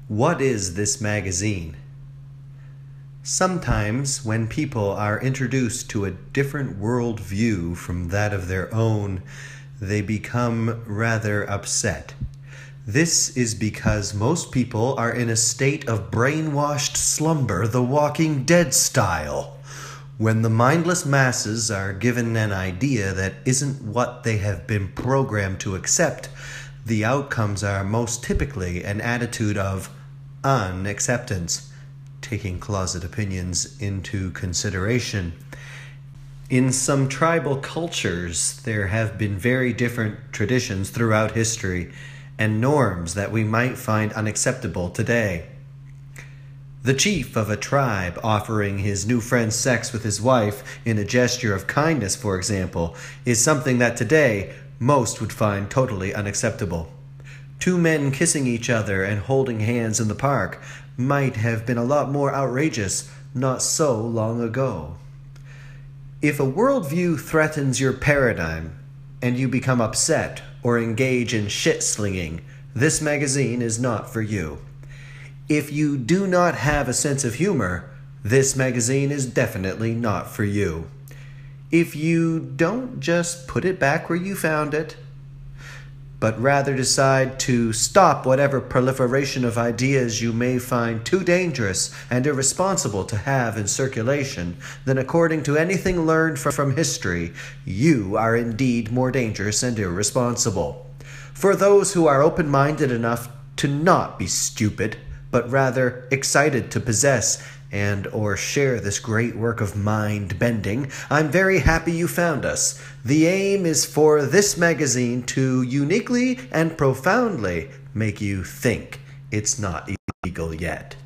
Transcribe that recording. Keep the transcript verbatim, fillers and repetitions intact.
What is this magazine? Sometimes, when people are introduced to a different world view from that of their own, they become rather upset. This is because most people are in a state of brainwashed slumber, the Walking Dead style. When the mindless masses are given an idea that isn't what they have been programmed to accept, the outcomes are most typically an attitude of unacceptance, taking closet opinions into consideration. In some tribal cultures, there have been very different traditions throughout history and norms that we might find unacceptable today. The chief of a tribe offering his new friend sex with his wife in a gesture of kindness, for example, is something that today most would find totally unacceptable. Two men kissing each other and holding hands in the park might have been a lot more outrageous not so long ago. If a worldview threatens your paradigm and you become upset or engage in shit-slinging, this magazine is not for you. If you do not have a sense of humor, this magazine is definitely not for you. If you don't just put it back where you found it, but rather decide to stop whatever proliferation of ideas you may find too dangerous and irresponsible to have in circulation, then according to anything learned from history, you are indeed more dangerous and irresponsible. For those who are open-minded enough to not be stupid, but rather excited to possess and or share this great work of mind-bending, I'm very happy you found us. The aim is for this magazine to uniquely and profoundly make you think it's not illegal yet.